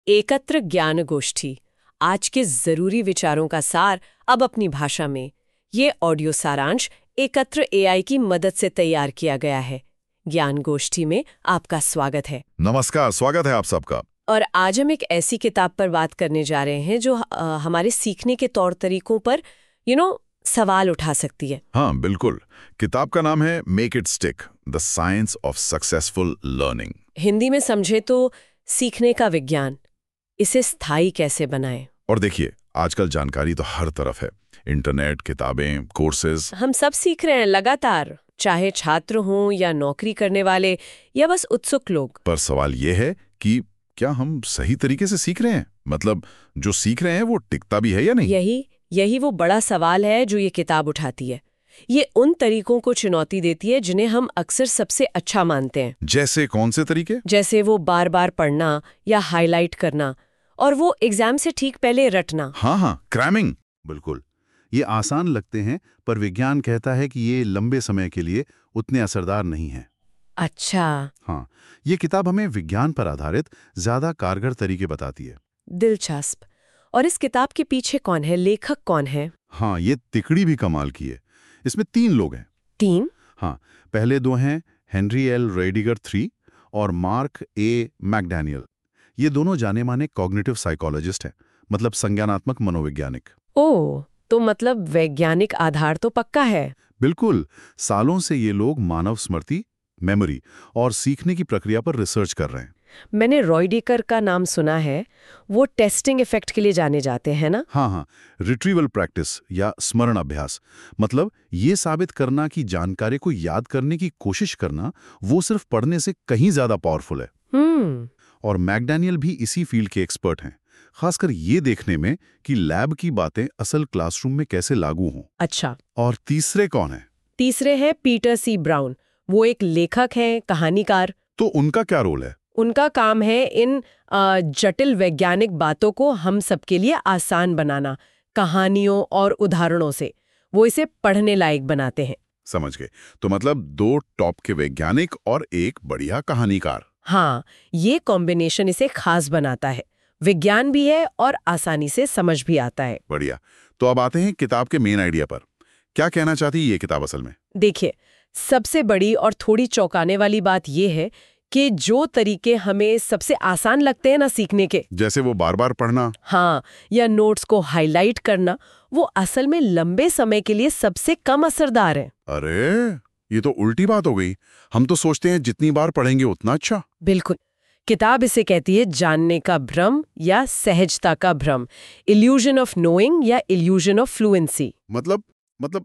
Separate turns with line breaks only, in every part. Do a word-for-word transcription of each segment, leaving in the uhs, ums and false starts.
एकत्र ज्ञान गोष्ठी, आज के जरूरी विचारों का सार अब अपनी भाषा में। ये ऑडियो सारांश एकत्र एआई की मदद से तैयार किया गया है। ज्ञान गोष्ठी में आपका स्वागत है।
नमस्कार, स्वागत है आप सबका।
और आज हम एक ऐसी किताब पर बात करने जा रहे हैं जो आ, हमारे सीखने के तौर तरीकों पर यू नो सवाल उठा सकती है।
हाँ बिल्कुल। किताब का नाम है make it stick, the science of successful learning.
Hindi में समझे तो सीखने का विज्ञान, इसे स्थायी कैसे बनाएं।
और देखिए, आजकल जानकारी तो हर तरफ है, इंटरनेट, किताबें, कोर्सेज।
हम सब सीख रहे हैं लगातार, चाहे छात्र हों या नौकरी करने वाले या बस उत्सुक लोग।
पर सवाल ये है कि क्या हम सही तरीके से सीख रहे हैं? मतलब जो सीख रहे हैं वो टिकता भी है या नहीं?
यही यही वो बड़ा सवाल है जो ये किताब उठाती है। ये उन तरीकों को चुनौती देती है जिन्हें हम अक्सर सबसे अच्छा मानते हैं।
जैसे कौन से तरीके?
जैसे वो बार बार पढ़ना या हाईलाइट करना, और वो एग्जाम से ठीक पहले रटना।
हाँ हाँ, क्रैमिंग।
बिल्कुल, ये आसान लगते हैं, पर विज्ञान कहता है कि ये लंबे समय के लिए उतने असरदार नहीं हैं।
अच्छा,
हाँ, ये किताब हमें विज्ञान पर आधारित ज्यादा कारगर तरीके बताती है।
दिलचस्प। और इस किताब के पीछे कौन है, लेखक कौन है?
हाँ, ये तिकड़ी भी कमाल की है। इसमें तीन लोग हैं।
तीन?
हाँ, पहले दो हैं हेनरी एल रेडिगर थ्री और मार्क ए मैकडैनियल। ये दोनों जाने माने कॉग्निटिव साइकोलॉजिस्ट हैं, मतलब संज्ञानात्मक मनोवैज्ञानिक।
ओह, तो मतलब वैज्ञानिक आधार तो पक्का है।
बिल्कुल, सालों से ये लोग मानव स्मृति, मेमोरी और सीखने की प्रक्रिया पर रिसर्च कर रहे हैं।
मैंने रॉयडेकर का नाम सुना है। वो टेस्टिंग इफेक्ट के लिए जाने जाते हैं ना?
हाँ हाँ, रिट्रीवल प्रैक्टिस या स्मरण अभ्यास, मतलब ये साबित करना कि जानकारी को याद करने की कोशिश करना वो सिर्फ पढ़ने से कहीं ज्यादा पावरफुल है।
हम्म
और मैकडैनियल भी इसी फील्ड के एक्सपर्ट हैं, खासकर ये देखने में कि लैब की बातें असल क्लासरूम में कैसे लागू हों।
अच्छा।
और तीसरे कौन है?
तीसरे हैं पीटर सी ब्राउन। वो एक लेखक हैं, कहानीकार।
तो उनका क्या रोल है?
उनका काम है इन आ, जटिल वैज्ञानिक बातों को हम सबके लिए आसान बनाना, कहानियों और उदाहरणों से। वो इसे पढ़ने लायक बनाते हैं।
समझ गए। तो मतलब दो टॉप के वैज्ञानिक और एक बढ़िया कहानीकार।
हाँ, ये कॉम्बिनेशन इसे खास बनाता है। विज्ञान भी है और आसानी से समझ भी आता है।
बढ़िया। तो अब आते हैं किताब के मेन आइडिया पर। क्या कहना चाहती है ये किताब असल में?
देखिए, सबसे बड़ी और थोड़ी चौंकाने वाली बात यह है कि जो तरीके हमें सबसे आसान लगते हैं ना सीखने के,
जैसे वो बार बार पढ़ना,
हाँ, या नोट्स को हाईलाइट करना, वो असल में लंबे समय के लिए सबसे कम असरदार है।
अरे ये तो उल्टी बात हो गई। हम तो सोचते हैं जितनी बार पढ़ेंगे उतना अच्छा।
बिल्कुल। किताब इसे कहती है जानने का भ्रम या सहजता का भ्रम, इल्यूजन ऑफ नोइंग या इल्यूजन ऑफ फ्लुएंसी।
मतलब मतलब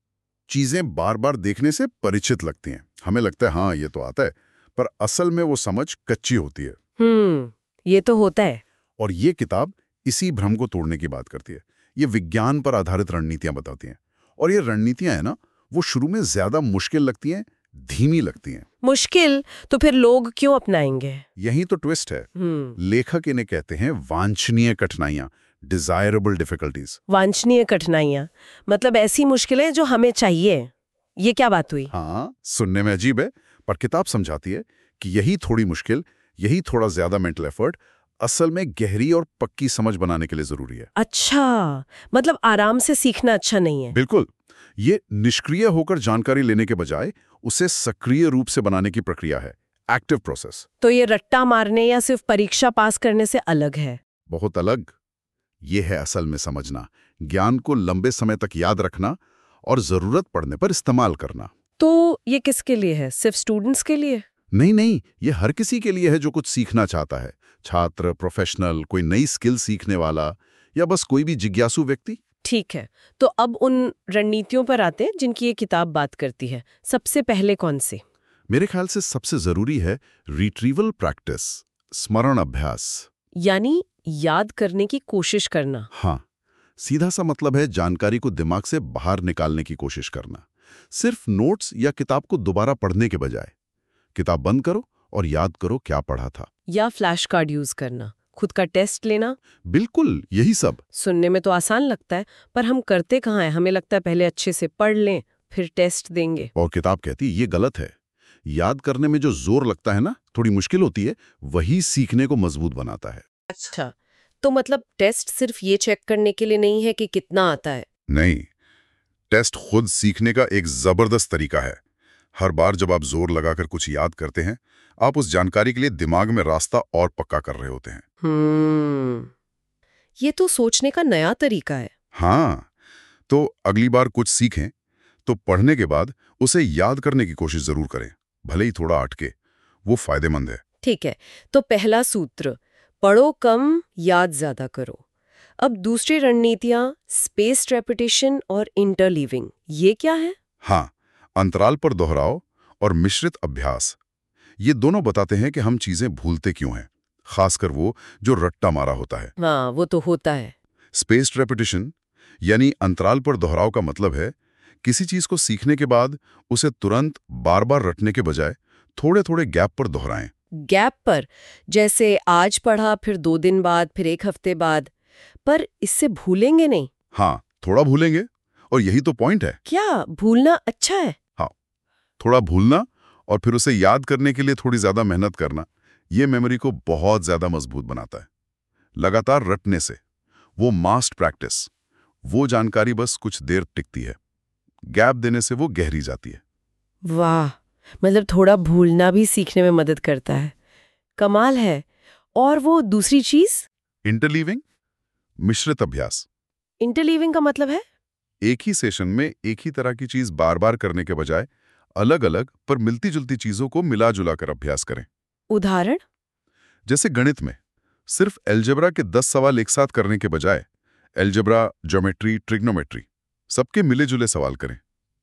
चीजें बार बार देखने से परिचित लगती हैं, हमें लगता है हाँ ये तो आता है, पर असल में वो समझ कच्ची होती है।
हम्म ये तो होता है।
और ये किताब इसी भ्रम को तोड़ने की बात करती है। ये विज्ञान पर आधारित रणनीतियां बताती हैं, और ये रणनीतियां है ना, वो शुरू में ज्यादा मुश्किल लगती हैं, धीमी लगती हैं।
मुश्किल तो फिर लोग क्यों अपनाएंगे?
यही तो ट्विस्ट है।
हम्म
लेखक इन्हें कहते हैं वांछनीय कठिनाइयां, डिजायरेबल डिफिकल्टीज।
वांछनीय कठिनाइयां मतलब ऐसी मुश्किलें जो हमें चाहिए। ये क्या बात हुई?
हाँ, सुनने में अजीब है, पर किताब समझाती है कि यही थोड़ी मुश्किल, यही थोड़ा ज्यादा मेंटल एफर्ट असल में गहरी और पक्की समझ बनाने के लिए जरूरी है।
अच्छा, मतलब आराम से सीखना अच्छा नहीं है।
बिल्कुल। ये निष्क्रिय होकर जानकारी लेने के बजाय उसे सक्रिय रूप से बनाने की प्रक्रिया है, एक्टिव प्रोसेस।
तो ये रट्टा मारने या सिर्फ परीक्षा पास करने से अलग है।
बहुत अलग। ये है असल में समझना, ज्ञान को लंबे समय तक याद रखना और जरूरत पड़ने पर इस्तेमाल करना।
तो ये किसके लिए है? सिर्फ स्टूडेंट्स के लिए?
नहीं नहीं, ये हर किसी के लिए है जो कुछ सीखना चाहता है। छात्र, प्रोफेशनल, कोई नई स्किल सीखने वाला, या बस कोई भी जिज्ञासु व्यक्ति।
ठीक है, तो अब उन रणनीतियों पर आते हैं जिनकी ये किताब बात करती है। सबसे पहले कौन से?
मेरे ख्याल से सबसे जरूरी है रिट्रीवल प्रैक्टिस, स्मरण अभ्यास।
यानी याद करने की कोशिश करना।
हाँ, सीधा सा मतलब है जानकारी को दिमाग से बाहर निकालने की कोशिश करना, सिर्फ नोट्स या किताब को दोबारा पढ़ने के बजाय। किताब बंद करो और याद करो क्या पढ़ा था।
या फ्लैश कार्ड यूज करना, खुद का टेस्ट लेना।
बिल्कुल यही सब।
सुनने में तो आसान लगता है, पर हम करते कहाँ हैं? हमें लगता है पहले अच्छे से पढ़ लें, फिर टेस्ट देंगे।
और किताब कहती है ये गलत है। याद करने में जो जोर लगता है ना, थोड़ी मुश्किल होती है, वही सीखने को मजबूत बनाता है।
अच्छा, तो मतलब टेस्ट सिर्फ ये चेक करने के लिए नहीं है कि कितना आता है।
नहीं, टेस्ट खुद सीखने का एक जबरदस्त तरीका है। हर बार जब आप जोर लगाकर कुछ याद करते हैं, आप उस जानकारी के लिए दिमाग में रास्ता और पक्का कर रहे होते हैं।
हम्म, ये तो सोचने का नया तरीका है।
हाँ, तो अगली बार कुछ सीखें तो पढ़ने के बाद उसे याद करने की कोशिश जरूर करें, भले ही थोड़ा अटके। वो फायदेमंद है।
ठीक है, तो पहला सूत्र, पढ़ो कम, याद ज्यादा करो। अब दूसरी रणनीतियां, स्पेस्ड रेपिटेशन और इंटरलीविंग, ये क्या है?
हाँ, अंतराल पर दोहराओ और मिश्रित अभ्यास, ये दोनों बताते हैं कि हम चीजें भूलते क्यों हैं, खासकर वो जो रट्टा मारा होता है।
हाँ, वो तो होता है।
स्पेस्ड रेपिटेशन यानी अंतराल पर दोहराव का मतलब है किसी चीज को सीखने के बाद उसे तुरंत बार बार रटने के बजाय थोड़े थोड़े गैप पर दोहराएं।
गैप पर, जैसे आज पढ़ा, फिर दो दिन बाद, फिर एक हफ्ते बाद। पर इससे भूलेंगे नहीं?
हाँ, थोड़ा भूलेंगे, और यही तो पॉइंट है।
क्या भूलना अच्छा है?
हाँ, थोड़ा भूलना और फिर उसे याद करने के लिए थोड़ी ज्यादा मेहनत करना, ये मेमोरी को बहुत ज्यादा मजबूत बनाता है। लगातार रटने से, वो मास्ट प्रैक्टिस, वो जानकारी बस कुछ देर टिकती है, गैप देने से वो गहरी जाती है।
वाह, मतलब थोड़ा भूलना भी सीखने में मदद करता है। कमाल है। और वो दूसरी चीज?
इंटरलीविंग, मिश्रित अभ्यास।
इंटरलीविंग का मतलब है?
एक ही सेशन में एक ही तरह की चीज बार बार करने के बजाय अलग अलग पर मिलती जुलती चीजों को मिला जुला कर अभ्यास करें।
उदाहरण?
जैसे गणित में सिर्फ एल्जेब्रा के दस सवाल एक साथ करने के बजाय एल्जेब्रा, ज्योमेट्री, ट्रिग्नोमेट्री सबके मिले जुले सवाल करें।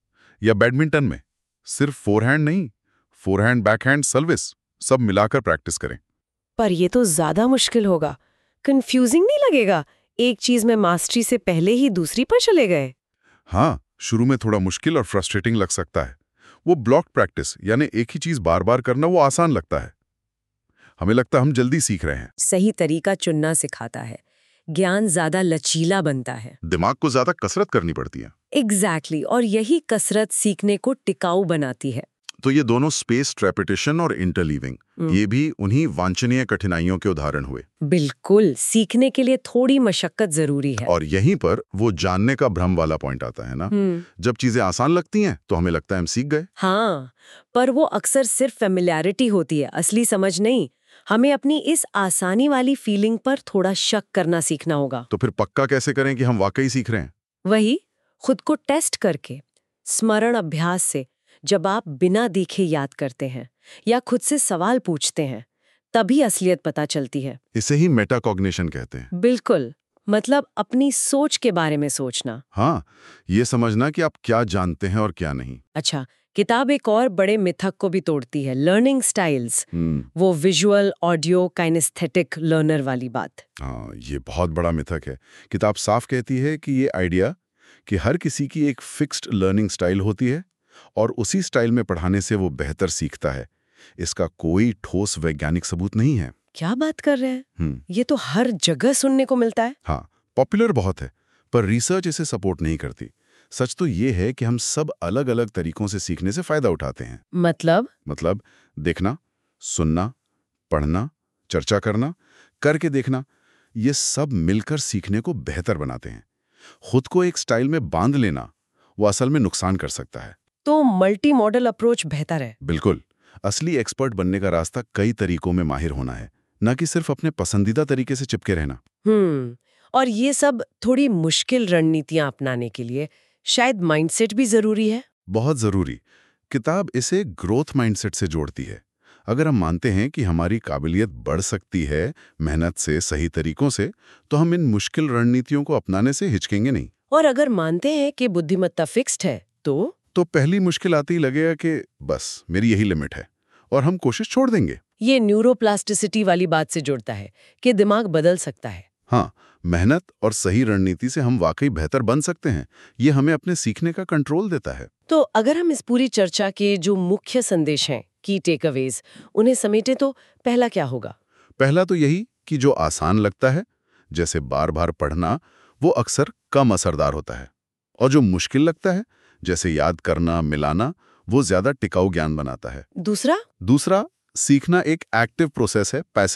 या बैडमिंटन में सिर्फ फोरहैंड नहीं, फोरहैंड, बैकहैंड, सर्विस सब मिलाकर प्रैक्टिस करें।
पर ये तो ज्यादा मुश्किल होगा। कंफ्यूजिंग नहीं लगेगा? एक चीज में मास्टरी से पहले ही दूसरी पर चले गए।
हाँ, शुरू में थोड़ा मुश्किल और फ्रस्ट्रेटिंग लग सकता है। वो ब्लॉक प्रैक्टिस यानी एक ही चीज बार बार करना वो आसान लगता है। हमें लगता है हम जल्दी सीख रहे हैं।
सही तरीका चुनना सिखाता है, ज्ञान ज्यादा लचीला बनता है।
दिमाग को ज्यादा कसरत करनी पड़ती है।
एग्जैक्टली exactly, और यही कसरत सीखने को टिकाऊ बनाती है।
तो ये दोनों स्पेस्ड रेपिटेशन और इंटरलीविंग, ये भी उन्हीं वांछनीय कठिनाइयों के उदाहरण हुए।
बिल्कुल, सीखने के लिए थोड़ी मशक्कत जरूरी है।
और यहीं पर वो जानने का भ्रम वाला पॉइंट आता है ना। जब चीजें आसान लगती हैं तो हमें लगता है हम सीख गए।
हाँ, पर वो अक्सर सिर्फ फेमिलियरिटी होती है, असली समझ नहीं। हमें अपनी इस आसानी वाली फीलिंग पर थोड़ा शक करना सीखना होगा।
तो फिर पक्का कैसे करें कि हम वाकई सीख रहे हैं?
वही, खुद को टेस्ट करके, स्मरण अभ्यास से। जब आप बिना देखे याद करते हैं या खुद से सवाल पूछते हैं, तभी असलियत पता चलती है।
इसे ही मेटाकॉग्निशन कहते हैं।
बिल्कुल, मतलब अपनी सोच के बारे में सोचना।
हाँ, ये समझना कि आप क्या जानते हैं और क्या नहीं।
अच्छा, किताब एक और बड़े मिथक को भी तोड़ती है, लर्निंग स्टाइल्स। वो विजुअल, ऑडियो, काइनेस्थेटिक लर्नर वाली बात।
हाँ, ये बहुत बड़ा मिथक है। किताब साफ कहती है कि ये आइडिया कि हर किसी की एक फिक्स्ड लर्निंग स्टाइल होती है और उसी स्टाइल में पढ़ाने से वो बेहतर सीखता है, इसका कोई ठोस वैज्ञानिक सबूत नहीं है।
क्या बात कर रहे हैं? ये तो हर जगह सुनने को मिलता है।
हाँ, पॉपुलर बहुत है, पर रिसर्च इसे सपोर्ट नहीं करती। सच तो ये है कि हम सब अलग अलग तरीकों से सीखने से फायदा उठाते हैं।
मतलब?
मतलब देखना, सुनना, पढ़ना, चर्चा करना, करके देखना, ये सब मिलकर सीखने को बेहतर बनाते हैं। खुद को एक स्टाइल में बांध लेना वो असल में नुकसान कर सकता है।
तो मल्टी मॉडल अप्रोच बेहतर है।
बिल्कुल, असली एक्सपर्ट बनने का रास्ता कई तरीकों में माहिर होना है, न कि सिर्फ अपने पसंदीदा तरीके से चिपके रहना।
हम्म और ये सब थोड़ी मुश्किल रणनीतियां अपनाने के लिए शायद माइंडसेट भी जरूरी है।
बहुत जरूरी। किताब इसे ग्रोथ माइंडसेट से जोड़ती है। अगर हम मानते हैं कि हमारी काबिलियत बढ़ सकती है मेहनत से, सही तरीकों से, तो हम इन मुश्किल रणनीतियों को अपनाने से हिचकेंगे नहीं।
और अगर मानते हैं कि बुद्धिमत्ता फिक्स्ड है, तो
तो पहली मुश्किल आते ही लगेगा कि बस मेरी यही लिमिट है, और हम कोशिश छोड़ देंगे।
ये न्यूरोप्लास्टिसिटी वाली बात से जुड़ता है कि दिमाग बदल सकता है।
हाँ, मेहनत और सही रणनीति से हम वाकई बेहतर बन सकते हैं। ये हमें अपने सीखने का कंट्रोल देता है।
तो अगर हम इस पूरी चर्चा के जो मुख्य संदेश हैं, की टेकअवेज, उन्हें समेटे तो पहला क्या होगा?
पहला तो यही कि जो आसान लगता है, जैसे बार बार पढ़ना, वो अक्सर कम असरदार होता है, और जो मुश्किल लगता है, जैसे याद करना, मिलाना, वो ज्यादा टिकाऊ ज्ञान बनाता है।
दूसरा?
दूसरा, सीखना एक एक्टिव प्रोसेस है, पैसिव नहीं।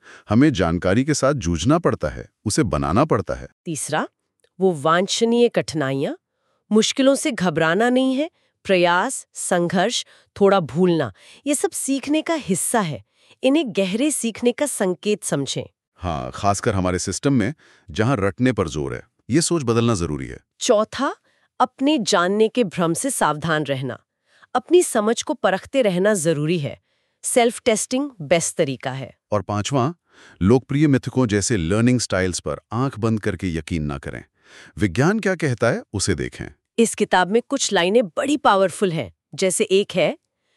हमें जानकारी के साथ जूझना पड़ता है, उसे बनाना पड़ता है।
तीसरा, वो वांछनीय कठिनाइयां, मुश्किलों से घबराना नहीं है। प्रयास, संघर्ष, थोड़ा भूलना, ये सब सीखने का हिस्सा है। इन्हें गहरे सीखने का संकेत समझें।
हाँ, खासकर हमारे सिस्टम में जहां रटने पर जोर है, ये सोच बदलना जरूरी है।
चौथा, अपने जानने के भ्रम से सावधान रहना। अपनी समझ को परखते रहना जरूरी है। सेल्फ टेस्टिंग बेस्ट तरीका है।
और पांचवां, लोकप्रिय मिथकों जैसे लर्निंग स्टाइल्स पर आंख बंद करके यकीन ना करें। विज्ञान क्या कहता है उसे देखें।
इस किताब में कुछ लाइनें बड़ी पावरफुल हैं। जैसे एक है,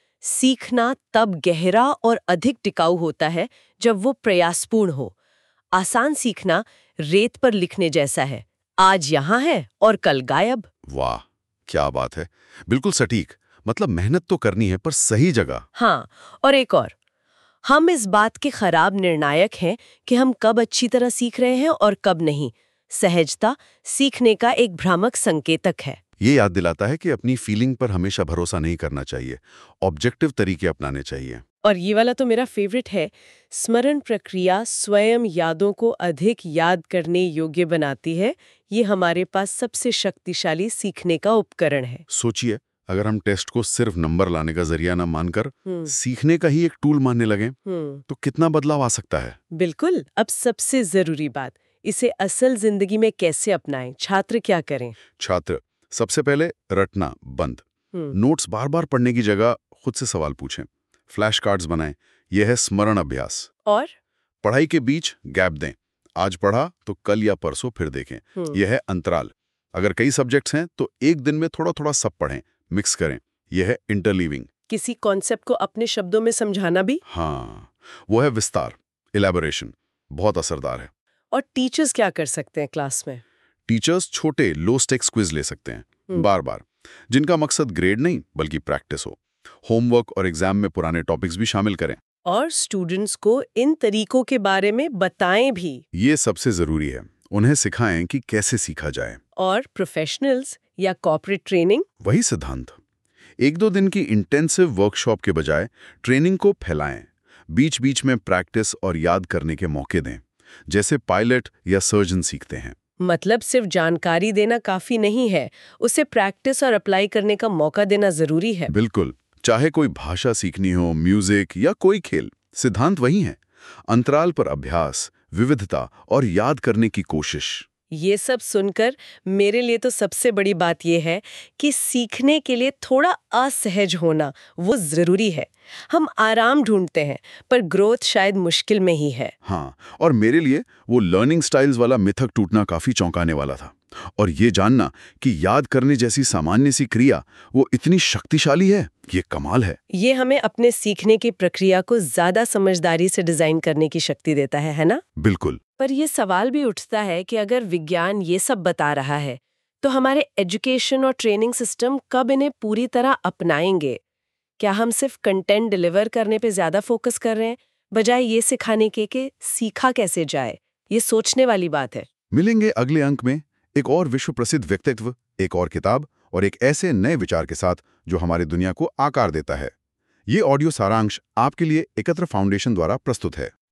सीखना तब गहरा और अधिक टिकाऊ होता है जब वो प्रयासपूर्ण हो। आसान सीखना रेत पर लिखने जैसा है, आज यहाँ है और कल गायब।
वाह, क्या बात है। बिल्कुल सटीक। मतलब मेहनत तो करनी है, पर सही जगह।
हाँ, और एक और, हम इस बात के खराब निर्णायक हैं कि हम कब अच्छी तरह सीख रहे हैं और कब नहीं। सहजता सीखने का एक भ्रामक संकेतक है।
ये याद दिलाता है कि अपनी फीलिंग पर हमेशा भरोसा नहीं करना चाहिए, ऑब्जेक्टिव तरीके अपनाने चाहिए।
और ये वाला तो मेरा फेवरेट है, स्मरण प्रक्रिया स्वयं यादों को अधिक याद करने योग्य बनाती है। ये हमारे पास सबसे शक्तिशाली सीखने का उपकरण है।
सोचिए, अगर हम टेस्ट को सिर्फ नंबर लाने का जरिया ना मानकर
हम्म
सीखने का ही एक टूल मानने लगे,
हम्म
तो कितना बदलाव आ सकता है।
बिल्कुल। अब सबसे जरूरी बात, इसे असल जिंदगी में कैसे अपनाएं? छात्र क्या करें?
छात्र सबसे पहले रटना बंद।
हम्म
नोट्स बार बार पढ़ने की जगह खुद से सवाल पूछें। फ्लैश कार्ड्स बनाएं, यह है स्मरण अभ्यास।
और
पढ़ाई के बीच गैप दें, आज पढ़ा तो कल या परसों फिर देखें,
हम्म
यह है अंतराल। अगर कई सब्जेक्ट्स हैं तो एक दिन में थोड़ा थोड़ा सब पढ़ें, मिक्स करें, यह है इंटरलीविंग।
किसी कॉन्सेप्ट को अपने शब्दों में समझाना भी।
हाँ, वो है विस्तार, इलैबोरेशन, बहुत असरदार है।
और टीचर्स क्या कर सकते हैं क्लास में?
टीचर्स छोटे लो स्टेक्स क्विज ले सकते हैं बार बार, जिनका मकसद ग्रेड नहीं बल्कि प्रैक्टिस हो। होमवर्क और एग्जाम में पुराने टॉपिक्स भी शामिल करें।
और स्टूडेंट्स को इन तरीकों के बारे में बताएं भी।
ये सबसे जरूरी है, उन्हें सिखाएं कि कैसे सीखा जाए।
और प्रोफेशनल्स या कॉर्पोरेट ट्रेनिंग,
वही सिद्धांत। एक दो दिन की इंटेंसिव वर्कशॉप के बजाय ट्रेनिंग को फैलाएं। बीच बीच में प्रैक्टिस और याद करने के मौके दें, जैसे पायलट या सर्जन सीखते हैं।
मतलब सिर्फ जानकारी देना काफी नहीं है, उसे प्रैक्टिस और अप्लाई करने का मौका देना जरूरी है।
बिल्कुल, चाहे कोई भाषा सीखनी हो, म्यूजिक या कोई खेल, सिद्धांत वही है। अंतराल पर अभ्यास, विविधता और याद करने की कोशिश।
ये सब सुनकर मेरे लिए तो सबसे बड़ी बात यह है कि सीखने के लिए थोड़ा असहज होना वो जरूरी है। हम आराम ढूंढते हैं, पर ग्रोथ शायद मुश्किल में ही है।
हाँ, और मेरे लिए वो लर्निंग स्टाइल्स वाला मिथक टूटना काफी चौंकाने वाला था। और ये जानना कि याद करने जैसी सामान्य सी क्रिया वो इतनी शक्तिशाली है, ये कमाल है।
ये हमें अपने सीखने की प्रक्रिया को ज्यादा समझदारी से डिजाइन करने की शक्ति देता है, है ना?
बिल्कुल।
पर यह सवाल भी उठता है कि अगर विज्ञान ये सब बता रहा है, तो हमारे एजुकेशन और ट्रेनिंग सिस्टम कब इन्हें पूरी तरह अपनाएंगे? क्या हम सिर्फ कंटेंट डिलीवर करने पे ज्यादा फोकस कर रहे हैं, बजाय ये सिखाने के कि सीखा कैसे जाए? ये सोचने वाली बात है।
मिलेंगे अगले अंक में एक और विश्व प्रसिद्ध व्यक्तित्व, एक और किताब और एक ऐसे नए विचार के साथ जो हमारी दुनिया को आकार देता है। ये ऑडियो सारांश आपके लिए एकत्र फाउंडेशन द्वारा प्रस्तुत है।